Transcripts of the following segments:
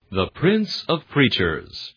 The Prince of Preachers.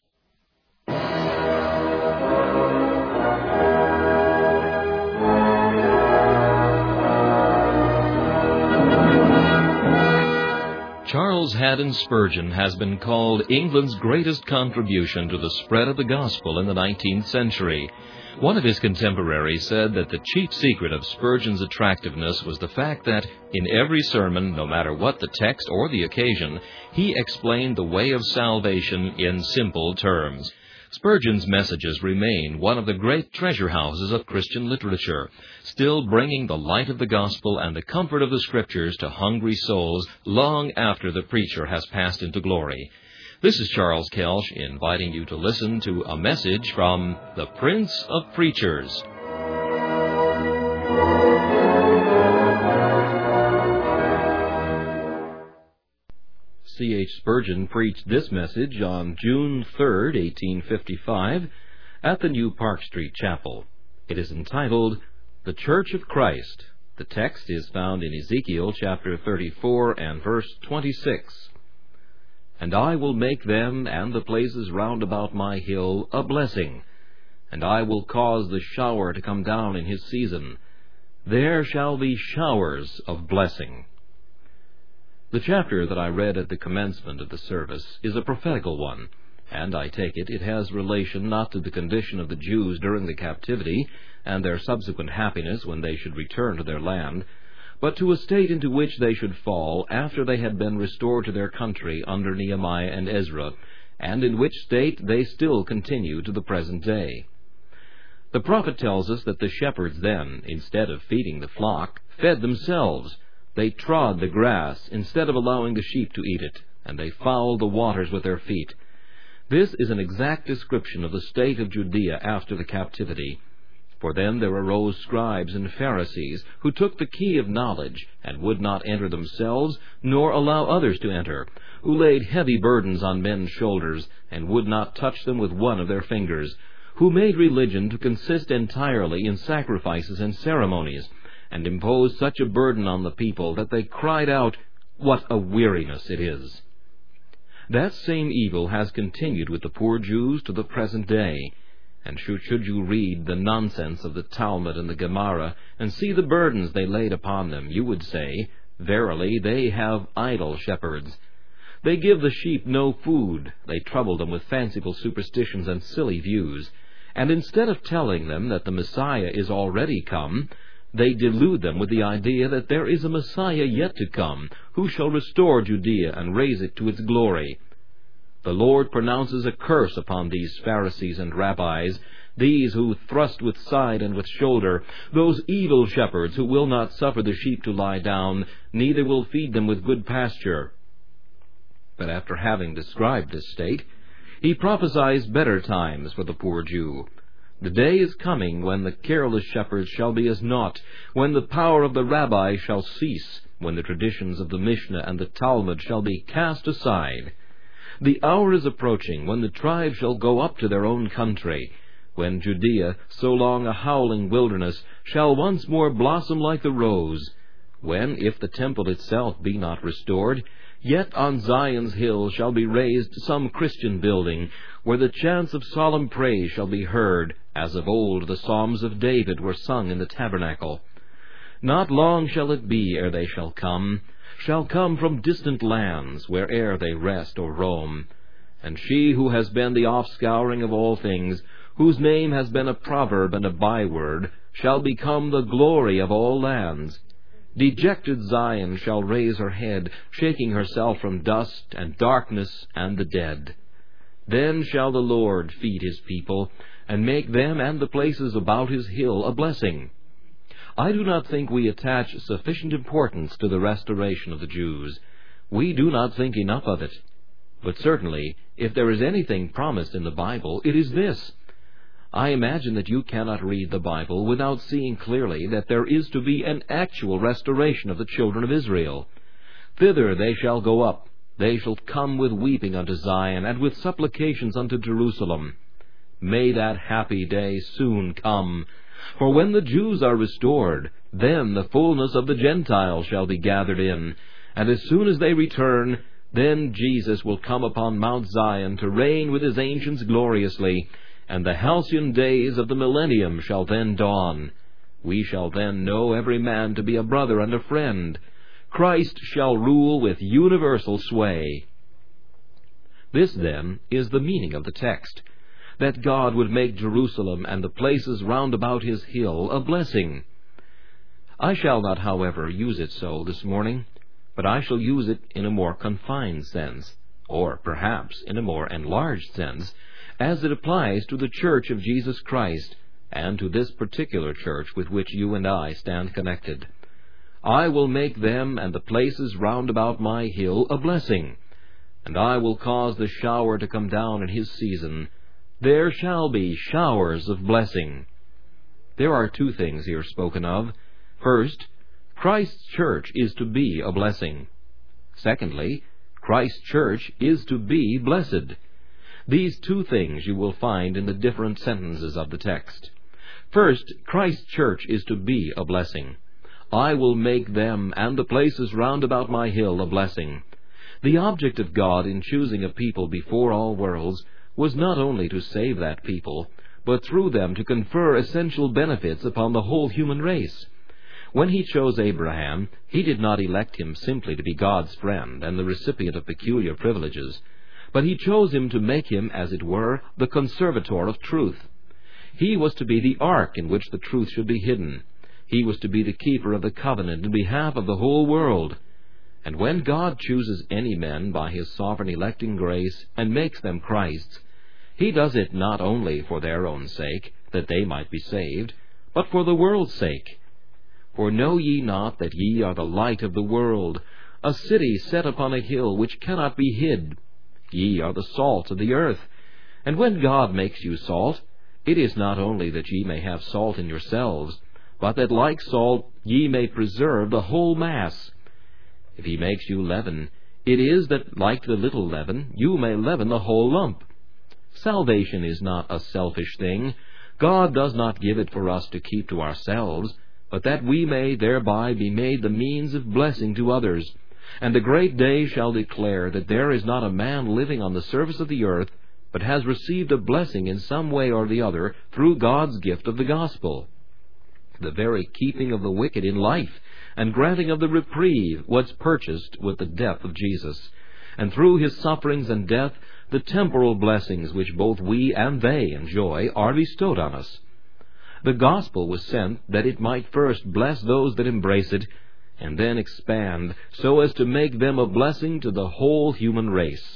Charles Haddon Spurgeon has been called England's greatest contribution to the spread of the gospel in the 19th century. One of his contemporaries said that the chief secret of Spurgeon's attractiveness was the fact that, in every sermon, no matter what the text or the occasion, he explained the way of salvation in simple terms. Spurgeon's messages remain one of the great treasure houses of Christian literature, still bringing the light of the gospel and the comfort of the Scriptures to hungry souls long after the preacher has passed into glory. This is Charles Kelsch inviting you to listen to a message from the Prince of Preachers. C.H. Spurgeon preached this message on June 3, 1855, at the New Park Street Chapel. It is entitled, The Church of Christ. The text is found in Ezekiel chapter 34 and verse 26. And I will make them and the places round about my hill a blessing, and I will cause the shower to come down in his season. There shall be showers of blessing. The chapter that I read at the commencement of the service is a prophetical one, and I take it has relation not to the condition of the Jews during the captivity and their subsequent happiness when they should return to their land, but to a state into which they should fall after they had been restored to their country under Nehemiah and Ezra, and in which state they still continue to the present day. The prophet tells us that the shepherds then, instead of feeding the flock, fed themselves. They trod the grass instead of allowing the sheep to eat it, and they fouled the waters with their feet. This is an exact description of the state of Judea after the captivity. For then there arose scribes and Pharisees, who took the key of knowledge, and would not enter themselves, nor allow others to enter, who laid heavy burdens on men's shoulders, and would not touch them with one of their fingers, who made religion to consist entirely in sacrifices and ceremonies, and imposed such a burden on the people that they cried out, "What a weariness it is!" That same evil has continued with the poor Jews to the present day. And should you read the nonsense of the Talmud and the Gemara, and see the burdens they laid upon them, you would say, verily, they have idle shepherds. They give the sheep no food, they trouble them with fanciful superstitions and silly views, and instead of telling them that the Messiah is already come, they delude them with the idea that there is a Messiah yet to come, who shall restore Judea and raise it to its glory. The Lord pronounces a curse upon these Pharisees and rabbis, these who thrust with side and with shoulder, those evil shepherds who will not suffer the sheep to lie down, neither will feed them with good pasture. But after having described this state, he prophesies better times for the poor Jew. The day is coming when the careless shepherds shall be as naught, when the power of the rabbi shall cease, when the traditions of the Mishnah and the Talmud shall be cast aside. The hour is approaching when the tribes shall go up to their own country, when Judea, so long a howling wilderness, shall once more blossom like the rose, when, if the temple itself be not restored, yet on Zion's hill shall be raised some Christian building, where the chants of solemn praise shall be heard, as of old the psalms of David were sung in the tabernacle. Not long shall it be ere they shall come from distant lands, where'er they rest or roam. And she who has been the offscouring of all things, whose name has been a proverb and a byword, shall become the glory of all lands. Dejected Zion shall raise her head, shaking herself from dust and darkness and the dead. Then shall the Lord feed his people, and make them and the places about his hill a blessing. I do not think we attach sufficient importance to the restoration of the Jews. We do not think enough of it. But certainly, if there is anything promised in the Bible, it is this. I imagine that you cannot read the Bible without seeing clearly that there is to be an actual restoration of the children of Israel. Thither they shall go up. They shall come with weeping unto Zion, and with supplications unto Jerusalem. May that happy day soon come. For when the Jews are restored, then the fullness of the Gentiles shall be gathered in, and as soon as they return, Then Jesus will come upon Mount Zion to reign with his ancients gloriously, and the halcyon days of the millennium shall then dawn. We shall then know every man to be a brother and a friend. Christ shall rule with universal sway. This, then, is the meaning of the text, that God would make Jerusalem and the places round about his hill a blessing. I shall not, however, use it so this morning, but I shall use it in a more confined sense, or perhaps in a more enlarged sense, as it applies to the Church of Jesus Christ, and to this particular church with which you and I stand connected. I will make them and the places round about my hill a blessing, and I will cause the shower to come down in his season. There shall be showers of blessing. There are two things here spoken of. First, Christ's church is to be a blessing. Secondly, Christ's church is to be blessed. These two things you will find in the different sentences of the text. First, Christ's church is to be a blessing. I will make them and the places round about my hill a blessing. The object of God in choosing a people before all worlds was not only to save that people, but through them to confer essential benefits upon the whole human race. When he chose Abraham, he did not elect him simply to be God's friend and the recipient of peculiar privileges, but he chose him to make him, as it were, the conservator of truth. He was to be the ark in which the truth should be hidden. He was to be the keeper of the covenant in behalf of the whole world. And when God chooses any men by his sovereign electing grace and makes them Christ's, he does it not only for their own sake, that they might be saved, but for the world's sake. For know ye not that ye are the light of the world, a city set upon a hill which cannot be hid? Ye are the salt of the earth. And when God makes you salt, it is not only that ye may have salt in yourselves, but that like salt ye may preserve the whole mass. If he makes you leaven, it is that, like the little leaven, you may leaven the whole lump. Salvation is not a selfish thing. God does not give it for us to keep to ourselves, but that we may thereby be made the means of blessing to others. And the great day shall declare that there is not a man living on the surface of the earth, but has received a blessing in some way or the other through God's gift of the gospel. The very keeping of the wicked in life and granting of the reprieve was purchased with the death of Jesus, and through his sufferings and death the temporal blessings which both we and they enjoy are bestowed on us. The gospel was sent that it might first bless those that embrace it, and then expand so as to make them a blessing to the whole human race.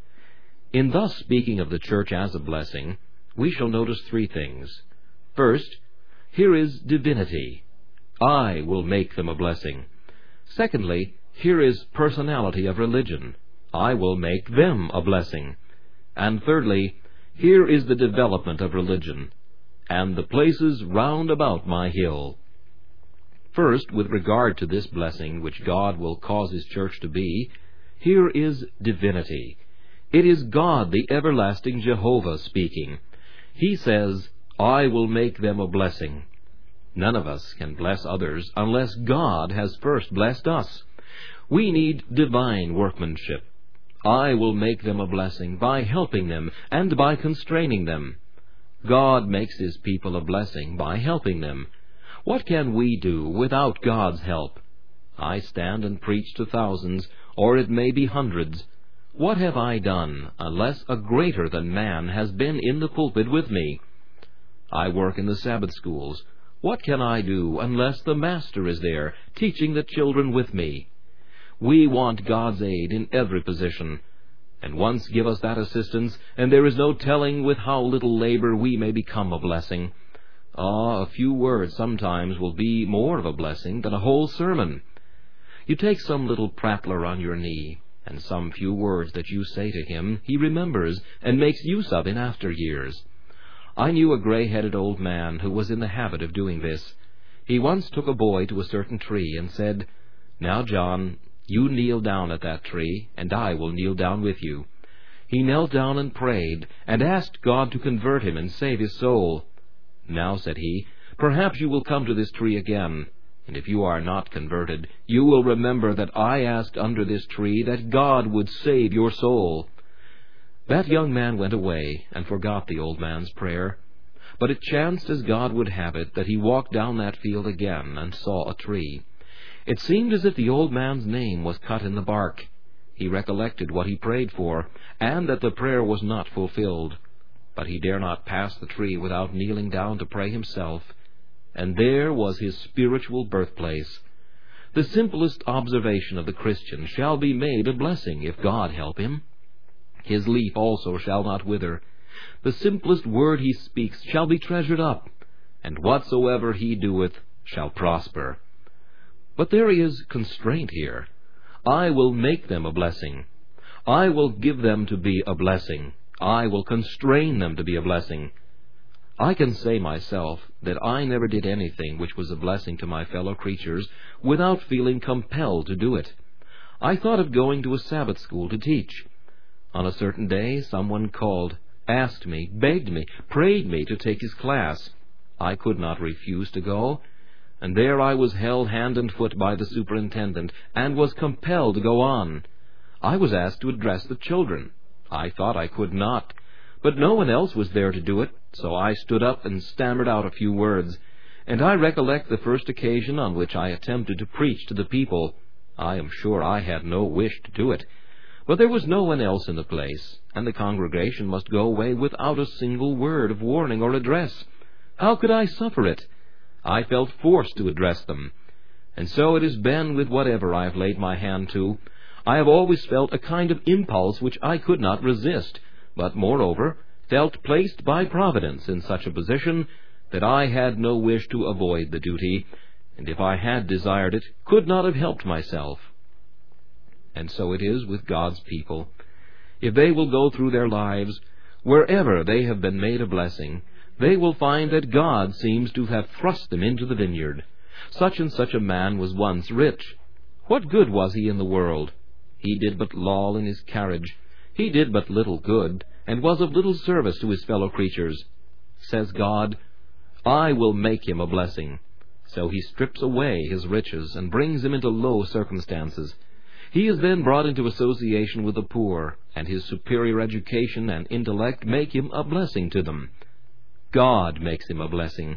In thus speaking of the church as a blessing, we shall notice three things. First, here is divinity. I will make them a blessing. Secondly, here is personality of religion. I will make them a blessing. And thirdly, here is the development of religion, and the places round about my hill. First, with regard to this blessing which God will cause his church to be, here is divinity. It is God, the everlasting Jehovah, speaking. He says, I will make them a blessing. None of us can bless others unless God has first blessed us. We need divine workmanship. I will make them a blessing by helping them and by constraining them. God makes his people a blessing by helping them. What can we do without God's help? I stand and preach to thousands, or it may be hundreds. What have I done unless a greater than man has been in the pulpit with me? I work in the Sabbath schools. What can I do unless the Master is there, teaching the children with me? We want God's aid in every position, and once give us that assistance, and there is no telling with how little labor we may become a blessing. A few words sometimes will be more of a blessing than a whole sermon. You take some little prattler on your knee, and some few words that you say to him he remembers and makes use of in after years. I knew a gray-headed old man who was in the habit of doing this. He once took a boy to a certain tree and said, Now, John, you kneel down at that tree, and I will kneel down with you. He knelt down and prayed, and asked God to convert him and save his soul. Now, said he, perhaps you will come to this tree again, And if you are not converted, you will remember that I asked under this tree that God would save your soul." That young man went away and forgot the old man's prayer. But it chanced, as God would have it, that he walked down that field again and saw a tree. It seemed as if the old man's name was cut in the bark. He recollected what he prayed for, and that the prayer was not fulfilled. But he dare not pass the tree without kneeling down to pray himself. And there was his spiritual birthplace. The simplest observation of the Christian shall be made a blessing, if God help him. His leaf also shall not wither. The simplest word he speaks shall be treasured up, and whatsoever he doeth shall prosper. But there is constraint here. I will make them a blessing. I will give them to be a blessing. I will constrain them to be a blessing. I can say myself that I never did anything which was a blessing to my fellow creatures without feeling compelled to do it. I thought of going to a Sabbath school to teach. On a certain day, someone called, asked me, begged me, prayed me to take his class. I could not refuse to go, and there I was held hand and foot by the superintendent, and was compelled to go on. I was asked to address the children. I thought I could not, but no one else was there to do it, so I stood up and stammered out a few words, and I recollect the first occasion on which I attempted to preach to the people. I am sure I had no wish to do it, but there was no one else in the place, and the congregation must go away without a single word of warning or address. How could I suffer it? I felt forced to address them. And so it has been with whatever I have laid my hand to. I have always felt a kind of impulse which I could not resist, but, moreover, felt placed by Providence in such a position that I had no wish to avoid the duty, and if I had desired it, could not have helped myself. And so it is with God's people. If they will go through their lives, wherever they have been made a blessing, they will find that God seems to have thrust them into the vineyard. Such and such a man was once rich. What good was he in the world? He did but loll in his carriage. He did but little good, and was of little service to his fellow creatures. Says God, I will make him a blessing. So he strips away his riches and brings him into low circumstances. He is then brought into association with the poor, and his superior education and intellect make him a blessing to them. God makes him a blessing.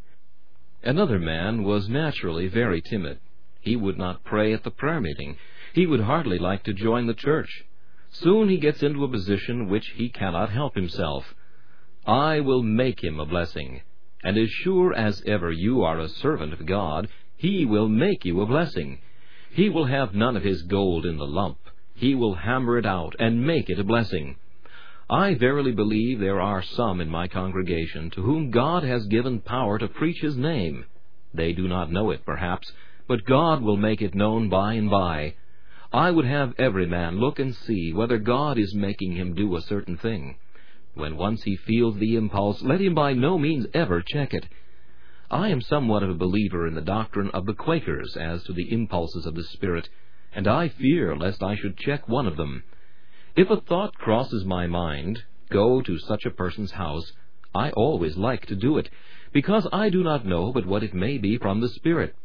Another man was naturally very timid. He would not pray at the prayer meeting. He would hardly like to join the church. Soon he gets into a position which he cannot help himself. I will make him a blessing, and as sure as ever you are a servant of God, he will make you a blessing. He will have none of his gold in the lump. He will hammer it out and make it a blessing. I verily believe there are some in my congregation to whom God has given power to preach his name. They do not know it, perhaps, but God will make it known by and by. I would have every man look and see whether God is making him do a certain thing. When once he feels the impulse, let him by no means ever check it. I am somewhat of a believer in the doctrine of the Quakers as to the impulses of the Spirit, and I fear lest I should check one of them. If a thought crosses my mind, go to such a person's house, I always like to do it, because I do not know but what it may be from the Spirit.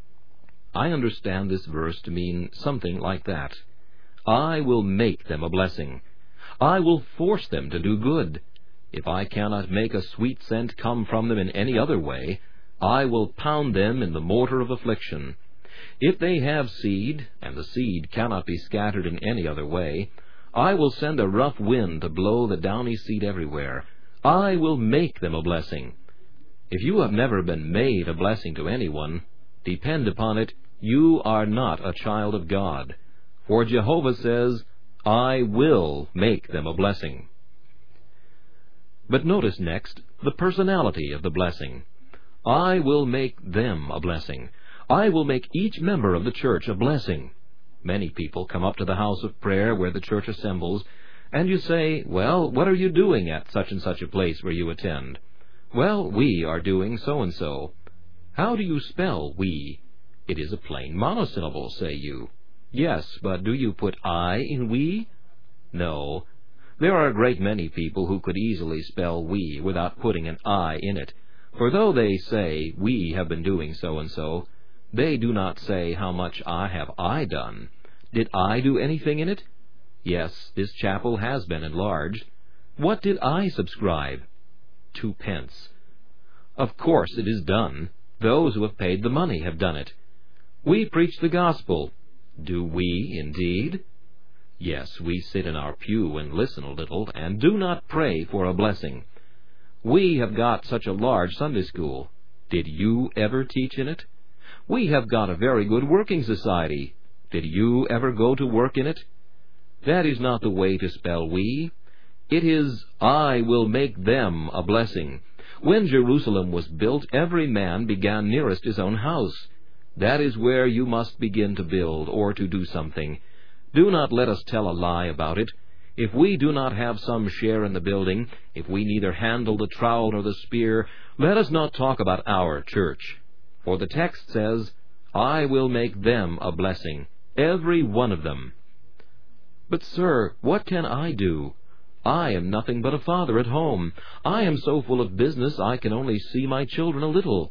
I understand this verse to mean something like that. I will make them a blessing. I will force them to do good. If I cannot make a sweet scent come from them in any other way, I will pound them in the mortar of affliction. If they have seed, and the seed cannot be scattered in any other way, I will send a rough wind to blow the downy seed everywhere. I will make them a blessing. If you have never been made a blessing to anyone, depend upon it, you are not a child of God. For Jehovah says, I will make them a blessing. But notice next the personality of the blessing. I will make them a blessing. I will make each member of the church a blessing. Many people come up to the house of prayer where the church assembles, and you say, well, what are you doing at such and such a place where you attend? Well, we are doing so-and-so. How do you spell we? It is a plain monosyllable, say you. Yes, but do you put I in we? No. There are a great many people who could easily spell we without putting an I in it, for though they say, we have been doing so-and-so, They do not say, how much have I done? Did I do anything in it? Yes, this chapel has been enlarged. What did I subscribe? 2 pence. Of course it is done. Those who have paid the money have done it. We preach the gospel. Do we, indeed? Yes, we sit in our pew and listen a little, and do not pray for a blessing. We have got such a large Sunday school. Did you ever teach in it? We have got a very good working society. Did you ever go to work in it? That is not the way to spell we. It is, I will make them a blessing. When Jerusalem was built, every man began nearest his own house. That is where you must begin to build, or to do something. Do not let us tell a lie about it. If we do not have some share in the building, if we neither handle the trowel nor the spear, let us not talk about our church. For the text says, I will make them a blessing, every one of them. But, sir, what can I do? I am nothing but a father at home. I am so full of business I can only see my children a little.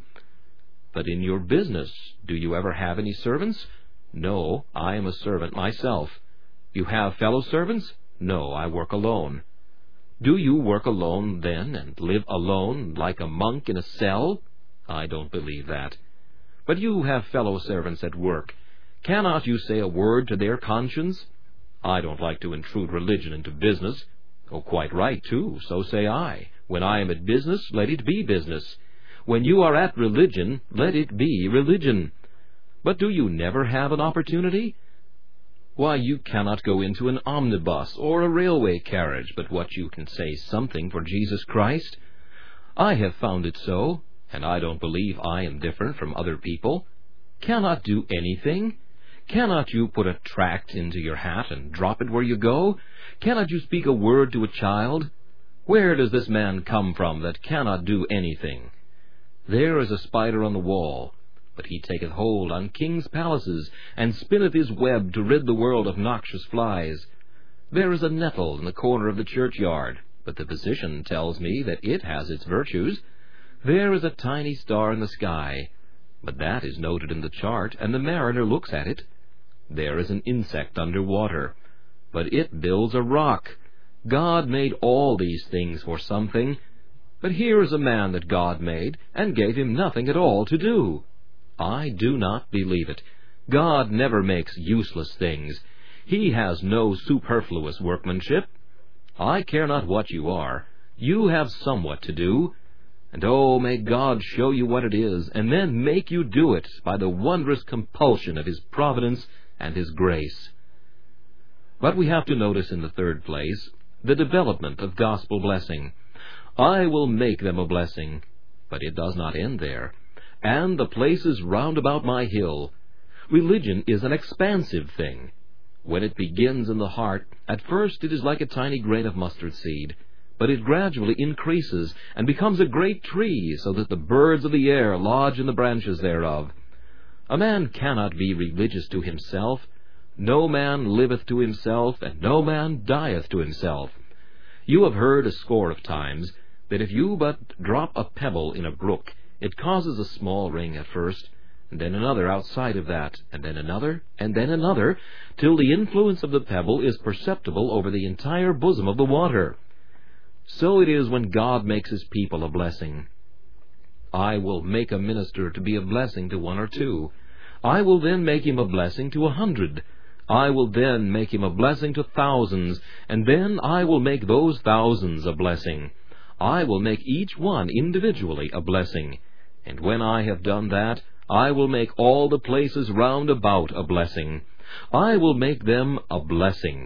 But in your business, do you ever have any servants? No, I am a servant myself. You have fellow servants? No, I work alone. Do you work alone, then, and live alone, like a monk in a cell? I don't believe that. But you have fellow servants at work. Cannot you say a word to their conscience? I don't like to intrude religion into business. Oh, quite right, too, so say I. When I am at business, let it be business. When you are at religion, let it be religion. But do you never have an opportunity? Why, you cannot go into an omnibus or a railway carriage but what you can say something for Jesus Christ. I have found it so, and I don't believe I am different from other people. Cannot do anything? Cannot you put a tract into your hat and drop it where you go? Cannot you speak a word to a child? Where does this man come from that cannot do anything? There is a spider on the wall, but he taketh hold on kings' palaces, and spinneth his web to rid the world of noxious flies. There is a nettle in the corner of the churchyard, but the physician tells me that it has its virtues. There is a tiny star in the sky, but that is noted in the chart, and the mariner looks at it. There is an insect under water, but it builds a rock. God made all these things for something, but here is a man that God made, and gave him nothing at all to do. I do not believe it. God never makes useless things. He has no superfluous workmanship. I care not what you are. You have somewhat to do. And oh, may God show you what it is, and then make you do it by the wondrous compulsion of His providence and His grace. But we have to notice in the third place the development of gospel blessing. I will make them a blessing, but it does not end there. And the places round about my hill. Religion is an expansive thing. When it begins in the heart, at first it is like a tiny grain of mustard seed, but it gradually increases and becomes a great tree, so that the birds of the air lodge in the branches thereof. A man cannot be religious to himself. No man liveth to himself, and no man dieth to himself. You have heard a score of times that if you but drop a pebble in a brook, it causes a small ring at first, and then another outside of that, and then another, and then another, till the influence of the pebble is perceptible over the entire bosom of the water. So it is when God makes His people a blessing. I will make a minister to be a blessing to 1 or 2. I will then make him a blessing to 100. I will then make him a blessing to thousands, and then I will make those thousands a blessing. I will make each one individually a blessing. And when I have done that, I will make all the places round about a blessing. I will make them a blessing.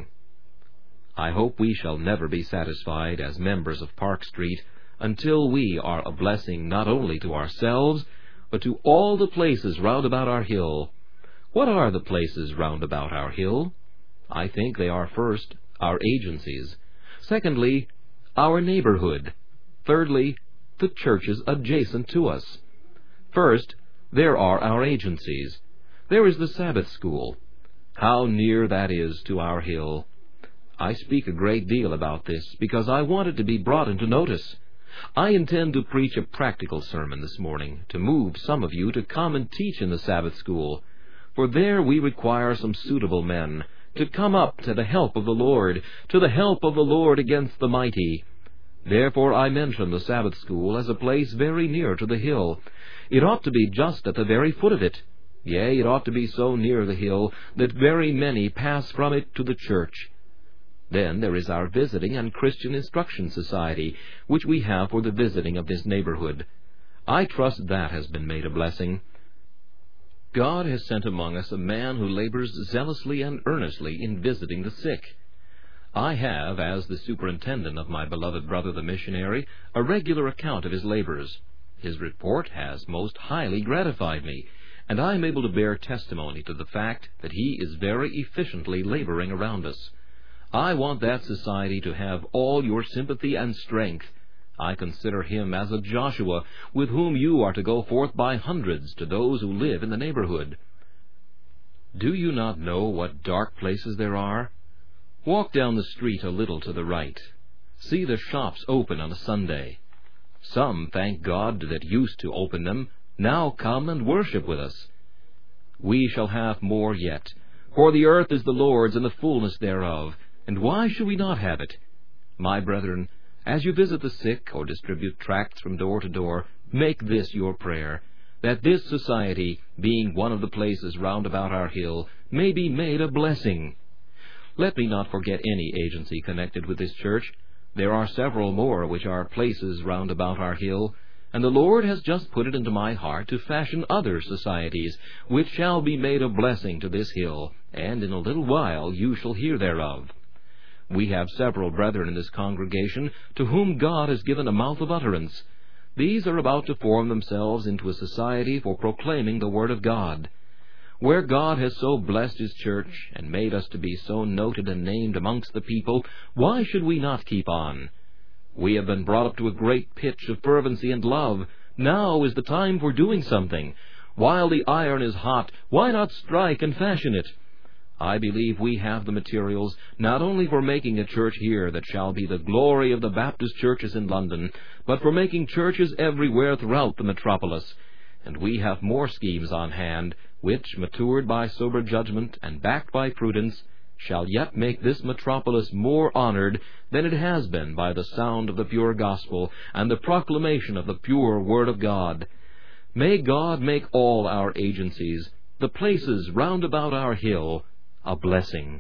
I hope we shall never be satisfied as members of Park Street until we are a blessing not only to ourselves, but to all the places round about our hill. What are the places round about our hill? I think they are, first, our agencies. Secondly, our neighborhood. Thirdly, the churches adjacent to us. First, there are our agencies. There is the Sabbath school. How near that is to our hill. I speak a great deal about this because I want it to be brought into notice. I intend to preach a practical sermon this morning to move some of you to come and teach in the Sabbath school, for there we require some suitable men to come up to the help of the Lord, to the help of the Lord against the mighty. Therefore I mention the Sabbath school as a place very near to the hill. It ought to be just at the very foot of it. Yea, it ought to be so near the hill that very many pass from it to the church. Then there is our Visiting and Christian Instruction Society, which we have for the visiting of this neighborhood. I trust that has been made a blessing. God has sent among us a man who labors zealously and earnestly in visiting the sick. I have, as the superintendent of my beloved brother the missionary, a regular account of his labors. His report has most highly gratified me, and I am able to bear testimony to the fact that he is very efficiently laboring around us. I want that society to have all your sympathy and strength. I consider him as a Joshua, with whom you are to go forth by hundreds to those who live in the neighborhood. Do you not know what dark places there are? Walk down the street a little to the right. See the shops open on a Sunday. Some, thank God, that used to open them, now come and worship with us. We shall have more yet, for the earth is the Lord's and the fullness thereof, and why should we not have it? My brethren, as you visit the sick or distribute tracts from door to door, make this your prayer, that this society, being one of the places round about our hill, may be made a blessing. Let me not forget any agency connected with this church. There are several more which are places round about our hill, and the Lord has just put it into my heart to fashion other societies, which shall be made a blessing to this hill, and in a little while you shall hear thereof. We have several brethren in this congregation to whom God has given a mouth of utterance. These are about to form themselves into a society for proclaiming the Word of God. Where God has so blessed His church, and made us to be so noted and named amongst the people, why should we not keep on? We have been brought up to a great pitch of fervency and love. Now is the time for doing something. While the iron is hot, why not strike and fashion it? I believe we have the materials, not only for making a church here that shall be the glory of the Baptist churches in London, but for making churches everywhere throughout the metropolis. And we have more schemes on hand, which, matured by sober judgment and backed by prudence, shall yet make this metropolis more honored than it has been by the sound of the pure gospel and the proclamation of the pure Word of God. May God make all our agencies, the places round about our hill, a blessing.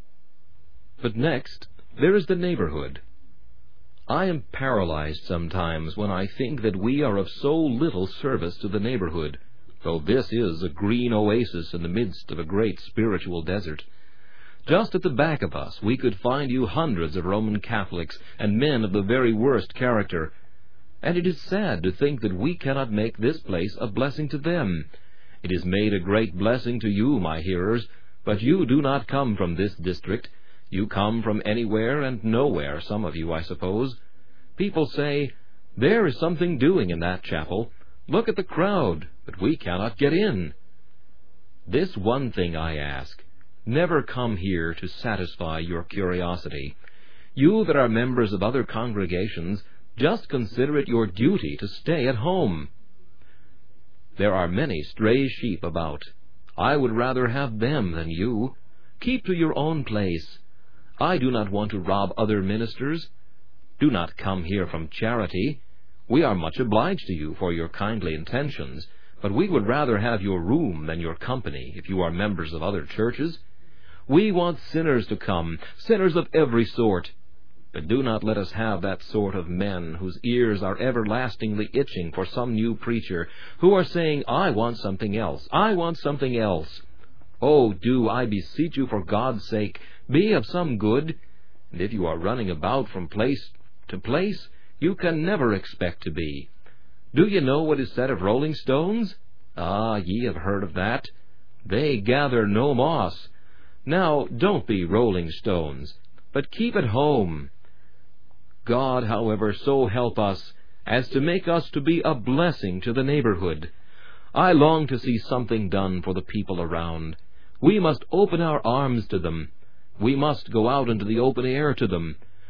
But next, there is the neighborhood. I am paralyzed sometimes when I think that we are of so little service to the neighborhood, though this is a green oasis in the midst of a great spiritual desert. Just at the back of us we could find you hundreds of Roman Catholics and men of the very worst character, and it is sad to think that we cannot make this place a blessing to them. It is made a great blessing to you, my hearers, but you do not come from this district. You come from anywhere and nowhere, some of you, I suppose. People say, "There is something doing in that chapel. Look at the crowd, but we cannot get in." This one thing I ask: never come here to satisfy your curiosity. You that are members of other congregations, just consider it your duty to stay at home. There are many stray sheep about. I would rather have them than you. Keep to your own place. I do not want to rob other ministers. Do not come here from charity. We are much obliged to you for your kindly intentions, but we would rather have your room than your company if you are members of other churches. We want sinners to come, sinners of every sort. But do not let us have that sort of men whose ears are everlastingly itching for some new preacher, who are saying, "I want something else, I want something else." Oh, do, I beseech you, for God's sake, be of some good. And if you are running about from place to place, you can never expect to be. Do you know what is said of rolling stones? Ah, ye have heard of that. They gather no moss. Now, don't be rolling stones, but keep at home. God, however, so help us as to make us to be a blessing to the neighborhood. I long to see something done for the people around. We must open our arms to them. We must go out into the open air to them.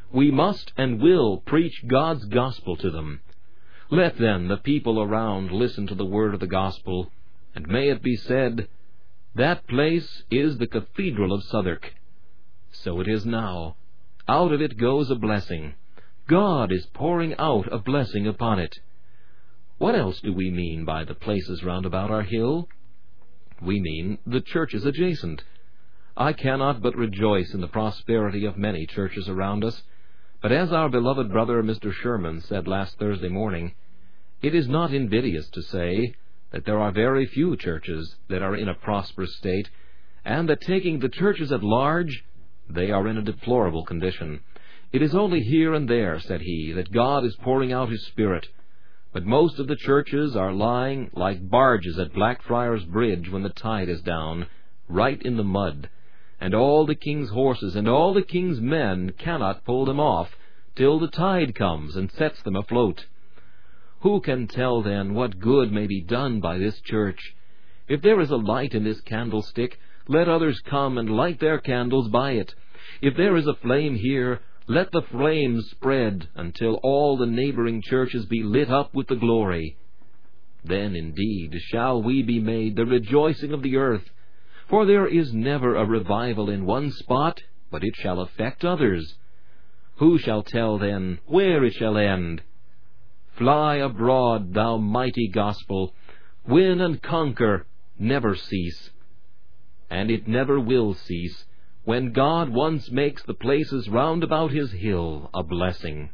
We must and will preach God's gospel to them. Let then the people around listen to the word of the gospel, and may it be said, "That place is the Cathedral of Southwark." So it is now. Out of it goes a blessing. God is pouring out a blessing upon it. What else do we mean by the places round about our hill? We mean the churches adjacent. I cannot but rejoice in the prosperity of many churches around us, but as our beloved brother Mr. Sherman said last Thursday morning, it is not invidious to say that there are very few churches that are in a prosperous state, and that taking the churches at large, they are in a deplorable condition. It is only here and there, said he, that God is pouring out His Spirit, but most of the churches are lying like barges at Blackfriars Bridge when the tide is down, right in the mud, and all the king's horses and all the king's men cannot pull them off till the tide comes and sets them afloat. Who can tell, then, what good may be done by this church? If there is a light in this candlestick, let others come and light their candles by it. If there is a flame here, let the flames spread until all the neighboring churches be lit up with the glory. Then indeed shall we be made the rejoicing of the earth, for there is never a revival in one spot, but it shall affect others. Who shall tell then where it shall end? Fly abroad, thou mighty gospel, win and conquer, never cease. And it never will cease, when God once makes the places round about His hill a blessing.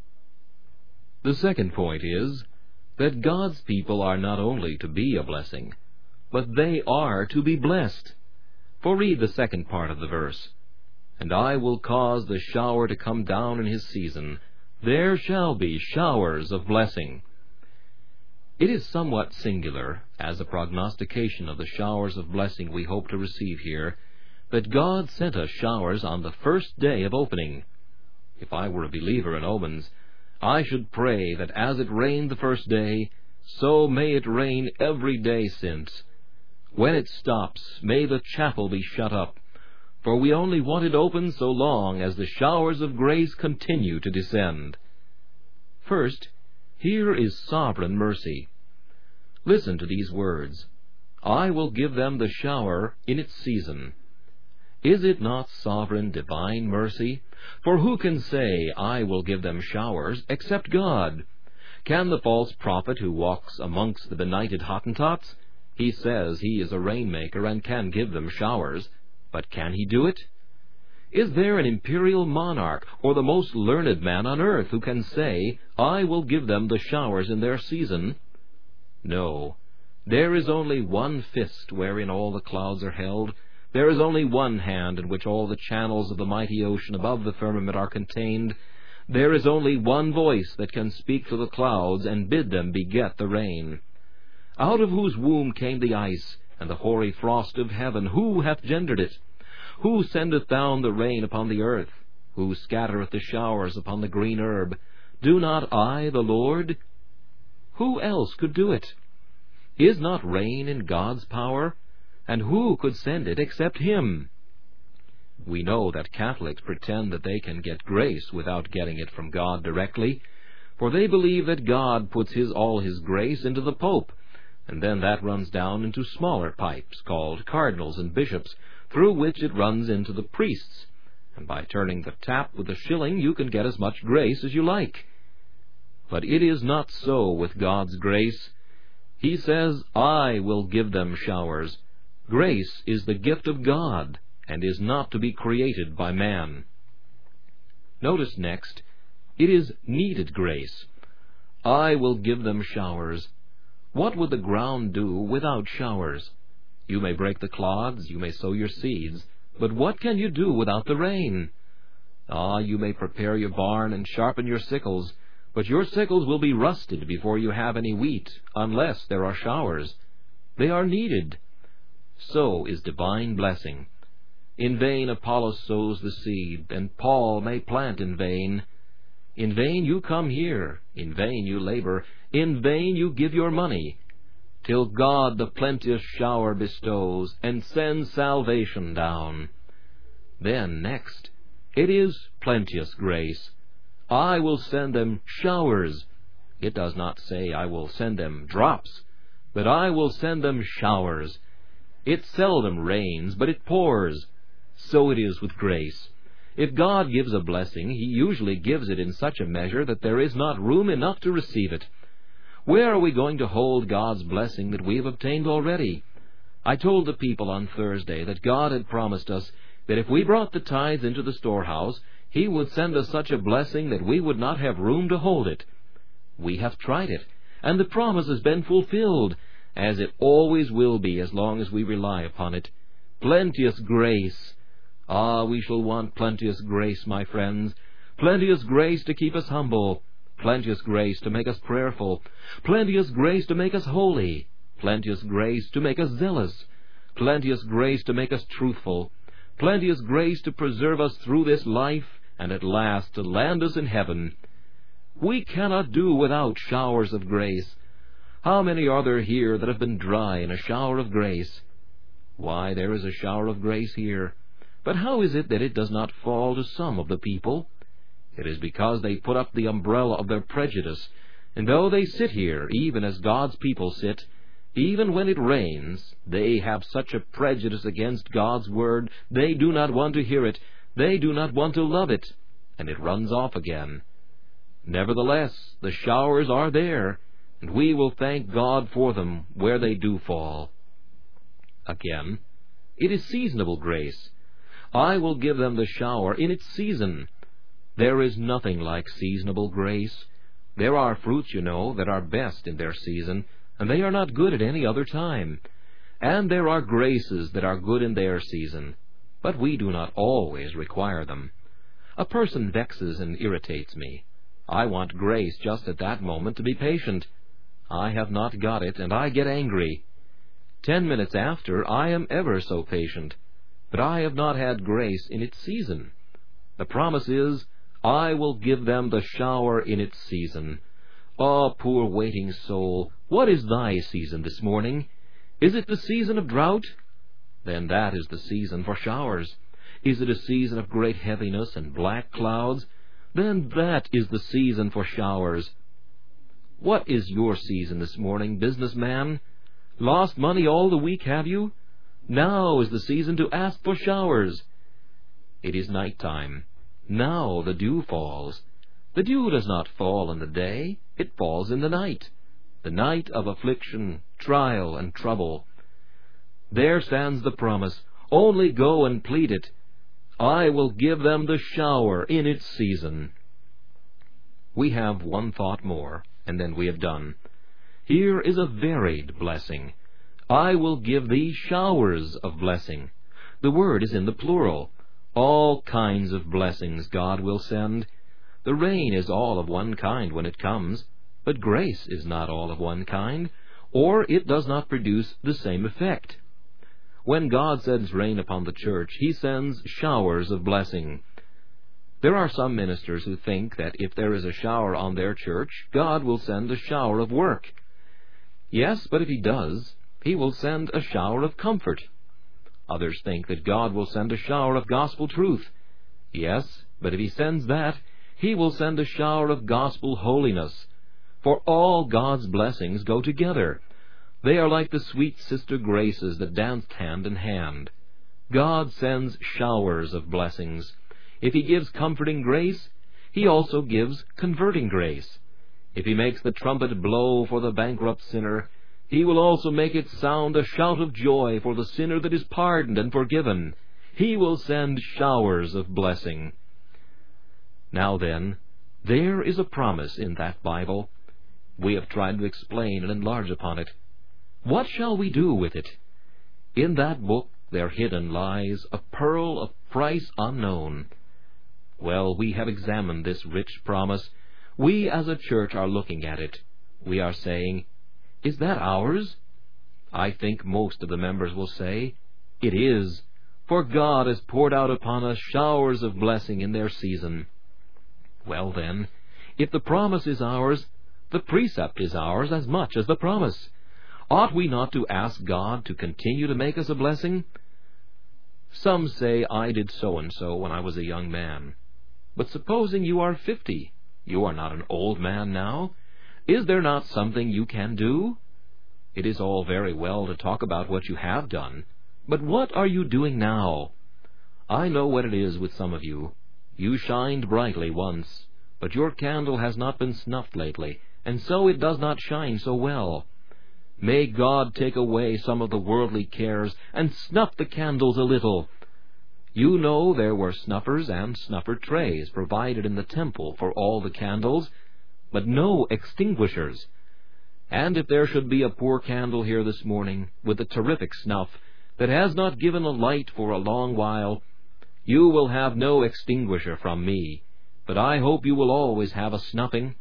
The second point is that God's people are not only to be a blessing, but they are to be blessed. For read the second part of the verse. "And I will cause the shower to come down in his season. There shall be showers of blessing." It is somewhat singular, as a prognostication of the showers of blessing we hope to receive here, that God sent us showers on the first day of opening. If I were a believer in omens, I should pray that as it rained the first day, so may it rain every day since. When it stops, may the chapel be shut up, for we only want it open so long as the showers of grace continue to descend. First, here is sovereign mercy. Listen to these words. "I will give them the shower in its season." Is it not sovereign divine mercy? For who can say, "I will give them showers," except God? Can the false prophet who walks amongst the benighted Hottentots? He says he is a rainmaker and can give them showers, but can he do it? Is there an imperial monarch or the most learned man on earth who can say, "I will give them the showers in their season"? No. There is only one fist wherein all the clouds are held. There is only one hand in which all the channels of the mighty ocean above the firmament are contained. There is only one voice that can speak to the clouds and bid them beget the rain. Out of whose womb came the ice, and the hoary frost of heaven? Who hath gendered it? Who sendeth down the rain upon the earth? Who scattereth the showers upon the green herb? Do not I, the Lord? Who else could do it? Is not rain in God's power? And who could send it except Him? We know that Catholics pretend that they can get grace without getting it from God directly, for they believe that God puts all His grace into the Pope, and then that runs down into smaller pipes, called cardinals and bishops, through which it runs into the priests, and by turning the tap with a shilling you can get as much grace as you like. But it is not so with God's grace. He says, "I will give them showers." Grace is the gift of God, and is not to be created by man. Notice next, it is needed grace. "I will give them showers." What would the ground do without showers? You may break the clods, you may sow your seeds, but what can you do without the rain? You may prepare your barn and sharpen your sickles, but your sickles will be rusted before you have any wheat, unless there are showers. They are needed. So is divine blessing. In vain Apollos sows the seed, and Paul may plant in vain. In vain you come here, in vain you labor, in vain you give your money, till God the plenteous shower bestows, and sends salvation down. Then next, It is plenteous grace. I will send them showers. It does not say, I will send them drops, but I will send them showers. It seldom rains, but it pours. So it is with grace. If God gives a blessing, He usually gives it in such a measure that there is not room enough to receive it. Where are we going to hold God's blessing that we have obtained already? I told the people on Thursday that God had promised us that if we brought the tithes into the storehouse, He would send us such a blessing that we would not have room to hold it. We have tried it, and the promise has been fulfilled, as it always will be as long as we rely upon it. Plenteous grace. Ah, we shall want plenteous grace, my friends. Plenteous grace to keep us humble. Plenteous grace to make us prayerful. Plenteous grace to make us holy. Plenteous grace to make us zealous. Plenteous grace to make us truthful. Plenteous grace to preserve us through this life, and at last to land us in heaven. We cannot do without showers of grace. How many are there here that have been dry in a shower of grace? Why, there is a shower of grace here. But how is it that it does not fall to some of the people? It is because they put up the umbrella of their prejudice, and though they sit here, even as God's people sit, even when it rains, they have such a prejudice against God's Word, they do not want to hear it, they do not want to love it, and it runs off again. Nevertheless, the showers are there, and we will thank God for them where they do fall. Again, it is seasonable grace. I will give them the shower in its season. There is nothing like seasonable grace. There are fruits, you know, that are best in their season, and they are not good at any other time. And there are graces that are good in their season, but we do not always require them. A person vexes and irritates me. I want grace just at that moment to be patient. I have not got it, and I get angry. 10 minutes after, I am ever so patient, but I have not had grace in its season. The promise is, I will give them the shower in its season. Ah, poor waiting soul, what is thy season this morning? Is it the season of drought? Then that is the season for showers. Is it a season of great heaviness and black clouds? Then that is the season for showers. What is your season this morning, businessman? Lost money all the week, have you? Now is the season to ask for showers. It is night time. Now the dew falls. The dew does not fall in the day, it falls in the night of affliction, trial, and trouble. There stands the promise. Only go and plead it. I will give them the shower in its season. We have one thought more, and then we have done. Here is a varied blessing. I will give thee showers of blessing. The word is in the plural. All kinds of blessings God will send. The rain is all of one kind when it comes, but grace is not all of one kind, or it does not produce the same effect. When God sends rain upon the church, He sends showers of blessing. There are some ministers who think that if there is a shower on their church, God will send a shower of work. Yes, but if He does, He will send a shower of comfort. Others think that God will send a shower of gospel truth. Yes, but if He sends that, He will send a shower of gospel holiness. For all God's blessings go together. They are like the sweet sister graces that danced hand in hand. God sends showers of blessings. If He gives comforting grace, He also gives converting grace. If He makes the trumpet blow for the bankrupt sinner, He will also make it sound a shout of joy for the sinner that is pardoned and forgiven. He will send showers of blessing. Now then, there is a promise in that Bible. We have tried to explain and enlarge upon it. What shall we do with it? In that book there hidden lies a pearl of price unknown. Well, we have examined this rich promise. We as a church are looking at it. We are saying, is that ours? I think most of the members will say, it is, for God has poured out upon us showers of blessing in their season. Well then, if the promise is ours, the precept is ours as much as the promise. Ought we not to ask God to continue to make us a blessing? Some say I did so-and-so when I was a young man. But supposing you are 50, you are not an old man now. Is there not something you can do? It is all very well to talk about what you have done, but what are you doing now? I know what it is with some of you. You shined brightly once, but your candle has not been snuffed lately, and so it does not shine so well. May God take away some of the worldly cares and snuff the candles a little. You know there were snuffers and snuffer trays provided in the temple for all the candles, but no extinguishers. And if there should be a poor candle here this morning, with a terrific snuff, that has not given a light for a long while, you will have no extinguisher from me, but I hope you will always have a snuffing.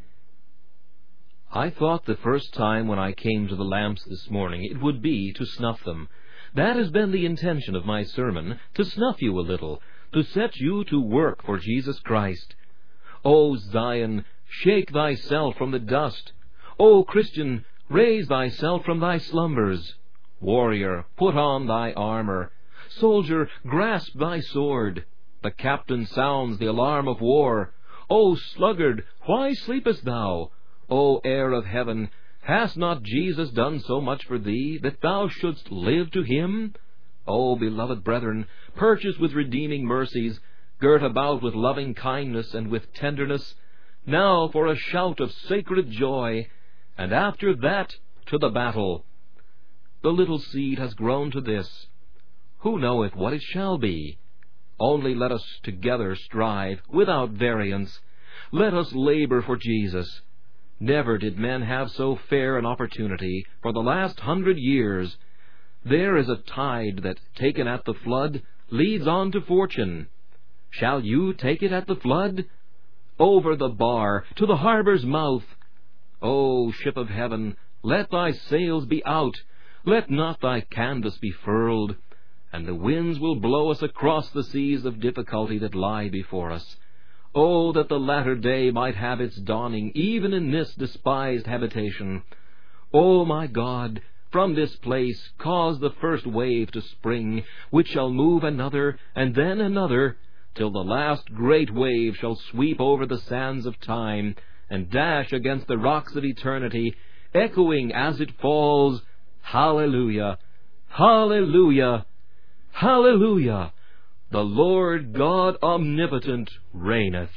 I thought the first time when I came to the lamps this morning it would be to snuff them. That has been the intention of my sermon, to snuff you a little, to set you to work for Jesus Christ. O Zion, shake thyself from the dust. O Christian, raise thyself from thy slumbers. Warrior, put on thy armor. Soldier, grasp thy sword. The captain sounds the alarm of war. O sluggard, why sleepest thou? O heir of heaven, has not Jesus done so much for thee, that thou shouldst live to him? O beloved brethren, purchased with redeeming mercies, girt about with loving kindness and with tenderness, now for a shout of sacred joy, and after that to the battle. The little seed has grown to this. Who knoweth what it shall be? Only let us together strive, without variance. Let us labor for Jesus. Never did men have so fair an opportunity for the last 100 years. There is a tide that, taken at the flood, leads on to fortune. Shall you take it at the flood? Over the bar, to the harbor's mouth. O ship of heaven, let thy sails be out, let not thy canvas be furled, and the winds will blow us across the seas of difficulty that lie before us. Oh, that the latter day might have its dawning even in this despised habitation. O my God, from this place cause the first wave to spring, which shall move another, and then another, till the last great wave shall sweep over the sands of time, and dash against the rocks of eternity, echoing as it falls, Hallelujah! Hallelujah! Hallelujah! The Lord God omnipotent reigneth.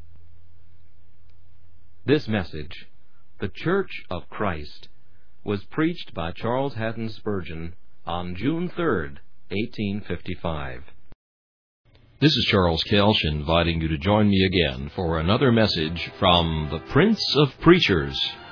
This message, The Church of Christ, was preached by Charles Haddon Spurgeon on June 3rd, 1855. This is Charles Kelch inviting you to join me again for another message from the Prince of Preachers,